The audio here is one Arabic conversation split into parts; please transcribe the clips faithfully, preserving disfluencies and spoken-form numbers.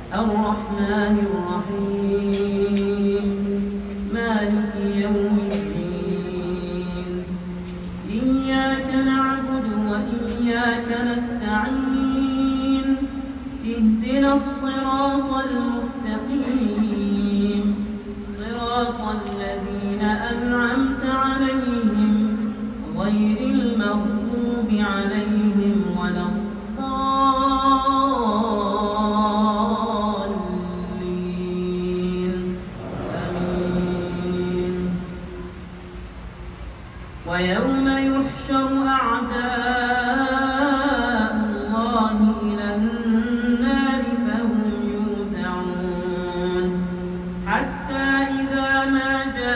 الرحمن الرحيم مالك يوم الدين إياك نعبد وإياك نستعين اهدنا الصراط المستقيم صراط الذين أنعمت عليهم غير المغضوب عليهم ولا الضالين آمين. ويوم يحشر أعداء الله إلى النار فهم يوزعون حتى إذا ما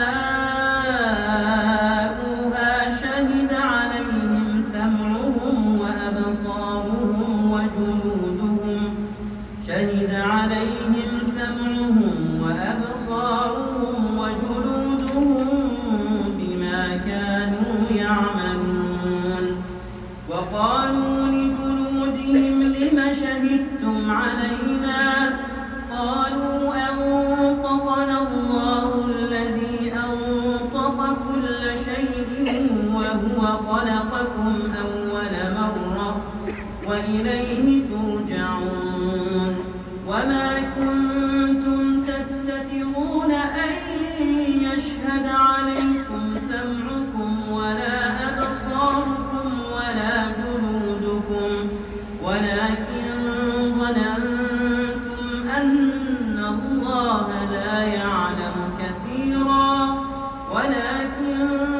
جاءوها شهد عليهم سمعهم وأبصارهم وجلودهم شهد عليهم سمعهم وأبصارهم وجلودهم بما كانوا يعملون. وقالوا لجلودهم لم شهدتم علينا قالوا أنطقنا الله الذي أنطق كل شيء وهو خلقكم أول مرة وإليه ترجعون. وما كنتم تستترون أن يشهد عليكم سمعكم ولا أبصاركم ولا جلودكم ولكن ظننتم أن الله لا يعلم كثيرا ولكن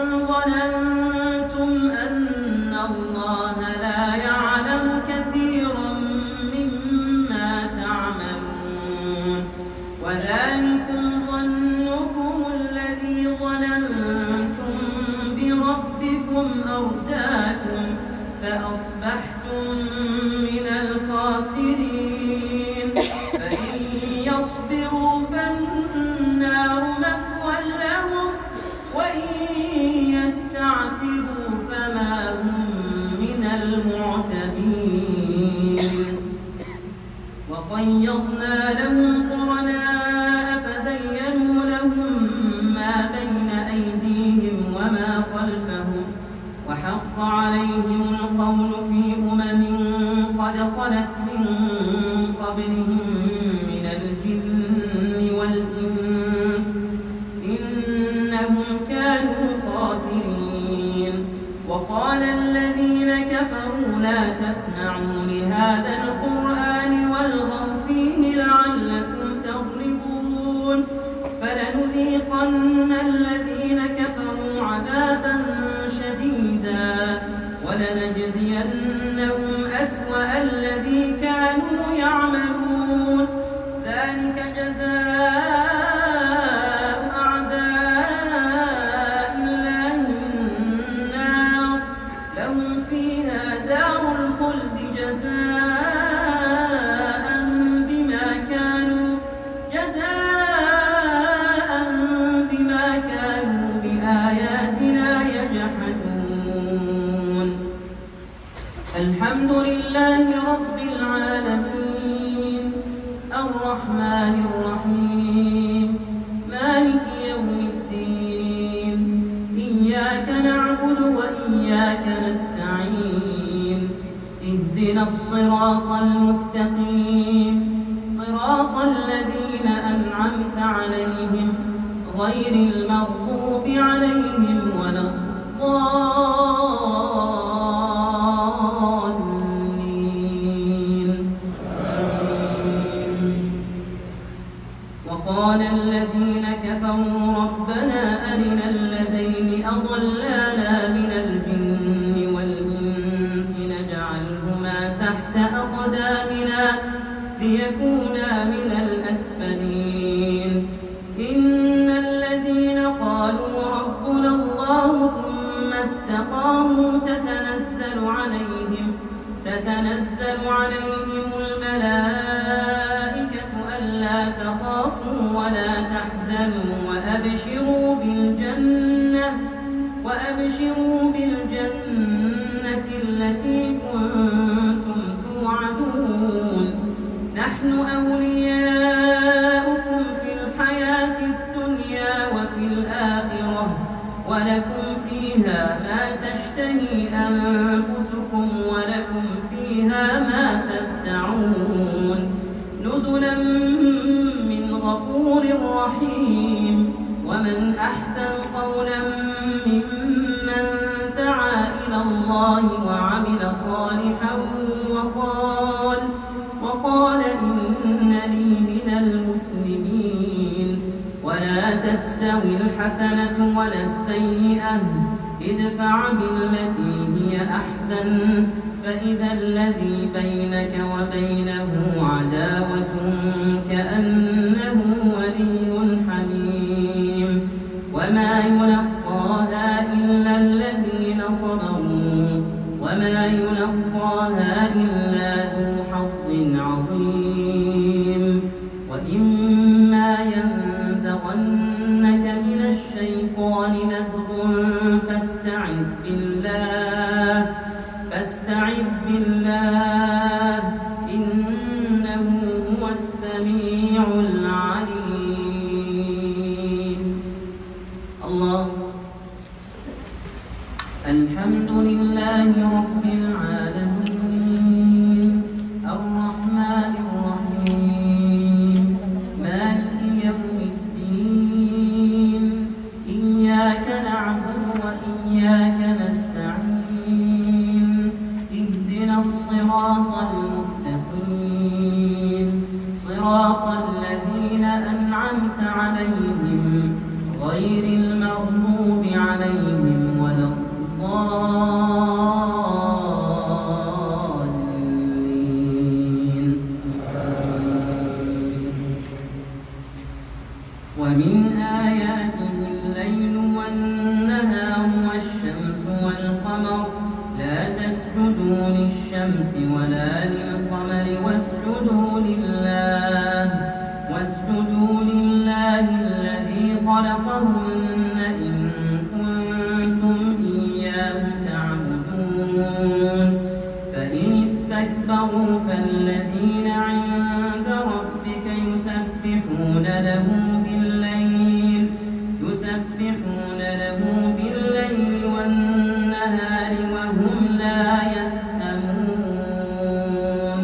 ظننتم أن الله لا يعلم كثيرا مما تعملون. وذلكم ظنكم الذي ظننتم بربكم أرداكم فأصبحتم من الخاسرين. فإن يصبروا فالنار مثوى لهم وإن يستعتبوا فما هم من المعتبين. وقيضنا لهم قرناء فزينوا لهم ما بين أيديهم وما خلفهم وحق عليهم القول في أمم قد خلت من قبلهم من الجن والإنس إنهم كانوا خاسرين. وقال الذين كفروا لا تسمعوا لهذا القرآن والغوا فيه لعلكم تغلبون. فلنذيقن الذين كفروا عذابا شديدا ولنجزينهم أسوأ الذي كانوا يعملون. ذلك جزاء أعداء الله النار لهم فيها دار الخلد جزاء بما كانوا جزاء بما كانوا بآياتنا يجحدون. الحمد لله رب العالمين الرحمن الرحيم مالك يوم الدين إياك نعبد وإياك نستعين اهدنا الصراط المستقيم صراط الذين أنعمت عليهم غير المغضوب عليهم ولا الضالين. وقال الذين كفروا ربنا أرنا الذين أضلانا من الجن والإنس نجعلهما تحت أقدامنا ليكونا من الأسفلين. إن الذين قالوا ربنا الله ثم استقاموا تتنزل عليهم تتنزل عليهم الملائكة ألا تخافوا ولا تحزنوا وأبشروا بالجنة وأبشروا بالجنة التي كنتم توعدون نحن أولياؤكم فيها ما تدعون نزلا من غفور رحيم. ومن أحسن قولا ممن دعا إلى الله وعمل صالحا وقال وقال إنني من المسلمين. ولا تستوي الحسنة ولا السيئة ادفع بالتي هي أحسن فإذا الذي بينك وبينه عداوة كأنه ولي حميم. وما يلقاها إلا الذين صبروا وما يلقاها إلا ذو حظ عظيم. وإما ينزغنك من الشيطان نزغ فاستعذ بالله فاستعذ بالله إنه هو السميع العليم. الله. الحمد لله رب العالمين الرحمن الرحيم مالك يوم الدين إياك نعبد وإياك نستعين اهدنا الصراط المستقيم صراط الذين أنعمت عليهم غير المغضوب عليهم ولا الضالين. ومن آياته الليل والنهار والشمس والقمر لا تسجدوا للشمس ولا للقمر واسجدوا لله واسجدوا لله الذي خلقهن إن كنتم إياه تعبدون. فإن استكبروا فالذين عند ربك يسبحون له بالليل يسبحون له بالليل والنهار وهم لا يسأمون.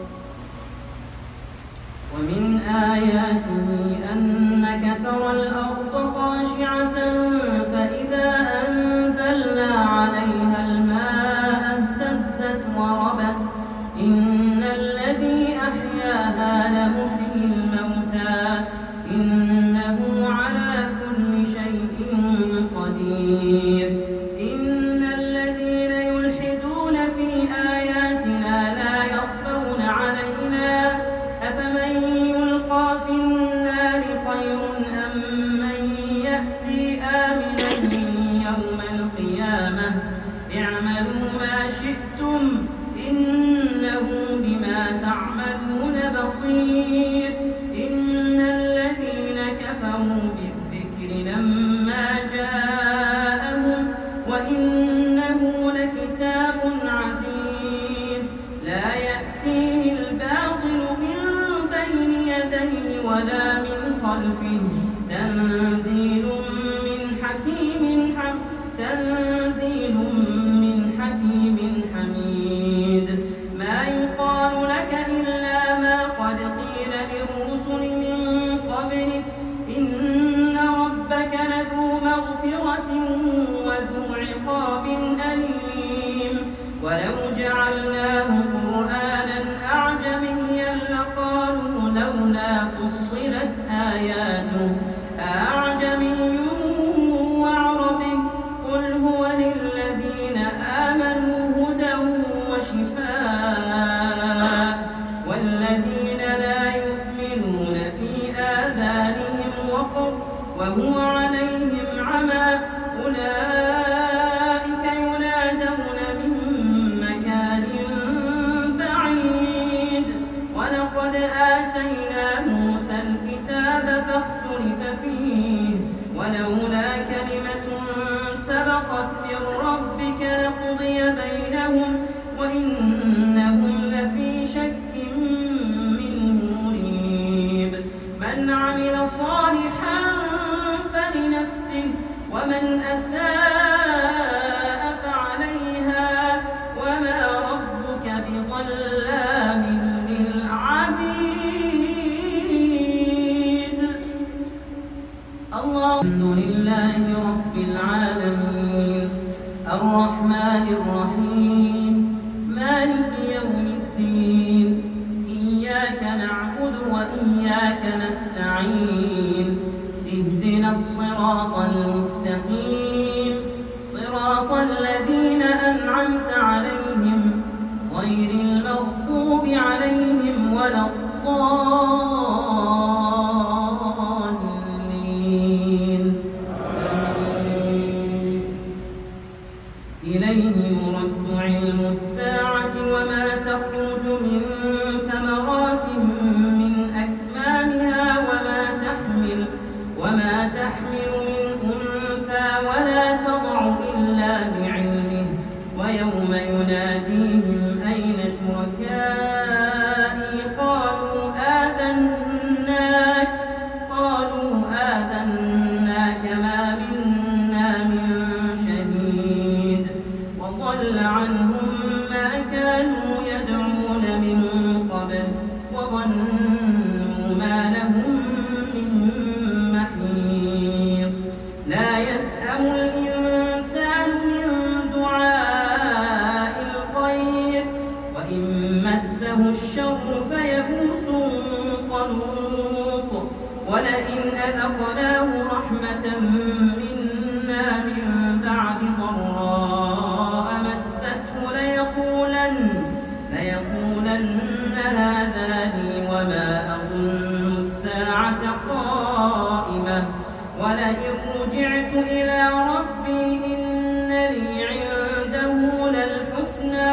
ومن آياته أنك ترى الأرض خاشعة فإذا أنزلنا عليها الماء اهتزت وربت إن الذي أحياها لمحيي الموتى إنه على كل شيء قدير. إن الذين يلحدون في آياتنا لا يخفون علينا أفمن يلقى في النار خير أم من يأتي آمنا يوم القيامة اعملوا ما شئتم إنه بما تعملون بصير. إن الذين كفروا بالذكر لما جاءهم وإنه لكتاب عزيز لا يأتيه الباطل من بين يديه ولا من خلفه تنزيل من حكيم حم تنزيل من حكيم حميد. ما يقال لك إلا ما قد قيل للرسل من قبلك إن ربك لذو مغفرة وذو عقاب أليم. ولو جعلناه قرآنا أعجميا لقالوا لولا فصلت آياته أعجمي وعربي قل هو للذين آمنوا هدى وشفاء والذين لا يؤمنون في آذانهم وقر وهو عليهم عمى أولئك ينادون من مكان بعيد. ولقد آتينا موسى الكتاب فاختلف فيه ولولا كلمة سبقت من ربك لقضي بينهم وإنهم لفي شك منه مريب. من عمل صالحا فلنفسه ومن أساء فعليها وما ربك بظالم ظلام للعبيد. الحمد لله رب العالمين الرحمن الرحيم مالك يوم الدين إياك نعبد وإياك نستعين اهدنا الصراط المستقيم صراط الذين أنعمت عليهم غير المغضوب عليهم ولا الضالين. إليه يرد علم الساعة وما تخرج من ثمرات من أكمامها وما تحمل وما تحمل من أنثى ولا تضع إلا بعلمه ويوم يناديهم أين شركائي قالوا آذناك قالوا آذناك ما منا من شهيد وضل عنهم ما كانوا يدعون من قبل وظنوا ما لهم من محيص. لا يسأم الإنسان من دعاء الخير وإن مسه الشر فيئوس قنوط ولئن أذقناه رحمة منا من بعد ضراء مسته ليقولن ليقولن هذا لي وما أظن الساعة قائمة ولئن رجعت إلى ربي إن لي عنده للحسنى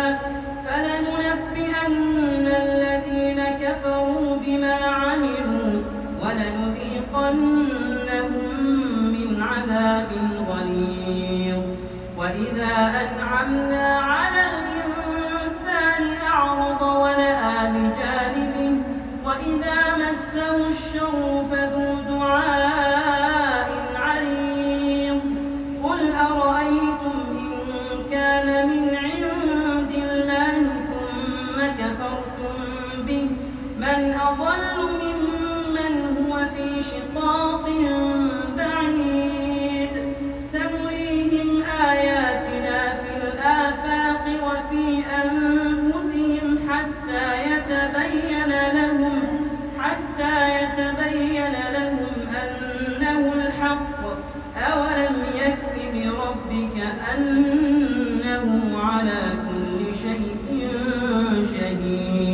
فلننبئن الذين كفروا بما عملوا ولنذيقنهم من عذاب غليظ. وإذا أنعمنا على الإنسان أعرض ونأى بجانبه وإذا مسه الشر فذو دعاء عريض. قل أرأيتم إن كان من عند الله ثم كفرتم به من أضل ممن هو في شقاق بعيد. سنريهم آياتنا في الآفاق وفي أنفسهم حتى يتبين لهم حتى يتبين لهم أنه الحق. أولم يكف بربك أنه على كل شيء شهيد.